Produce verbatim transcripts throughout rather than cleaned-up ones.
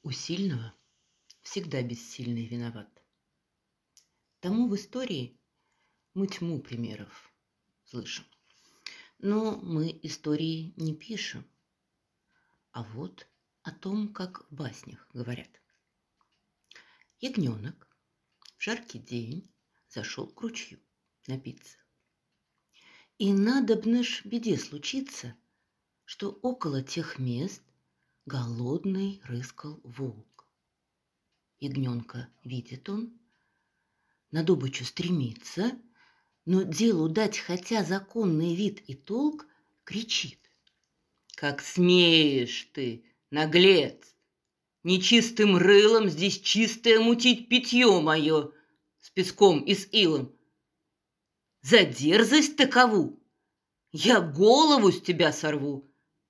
У сильного всегда бессильный виноват. Тому в истории мы тьму примеров слышим. Но мы истории не пишем, а вот о том, как в баснях говорят. Ягненок в жаркий день зашел к ручью напиться. И надобно ж беде случиться, что около тех мест голодный рыскал волк. Ягненка видит он, на добычу стремится, но делу дать хотя законный вид и толк, кричит: «Как смеешь ты, наглец, нечистым рылом здесь чистое мутить питье мое с песком и с илом? За дерзость такову я голову с тебя сорву!»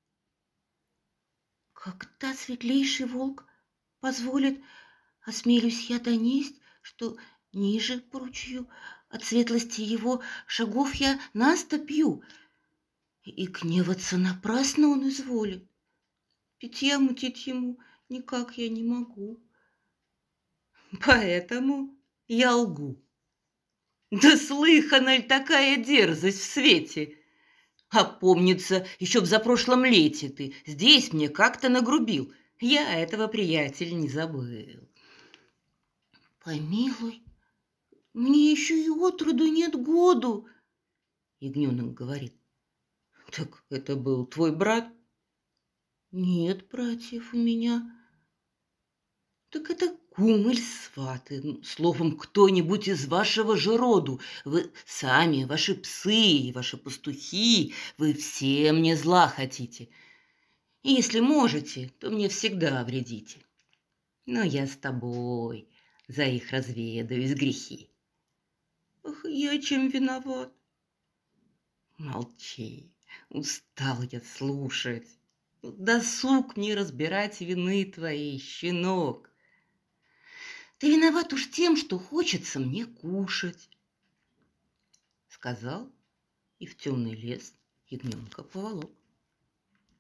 Когда светлейший волк позволит, осмелюсь я донесть, что ниже по ручью от светлости его шагов я настопью, и гневаться напрасно он изволит. Питья мутить ему никак я не могу, поэтому я лгу. Да слыхана ли такая дерзость в свете? А помнится, еще в запрошлом лете ты здесь мне как-то нагрубил. Я этого, приятель, не забыл. Помилуй, мне еще и отроду нет году, ягненок говорит. Так это был твой брат? Нет, братьев у меня. Так это кум или сваты, словом, кто-нибудь из вашего же роду. Вы сами, ваши псы и ваши пастухи, вы все мне зла хотите. И если можете, то мне всегда вредите. Но я с тобой за их разведаюсь грехи. Ах, я чем виноват? Молчи, устал я слушать. Досуг мне разбирать вины твои, щенок. Ты виноват уж тем, что хочется мне кушать. Сказал и в темный лес ягненка поволок.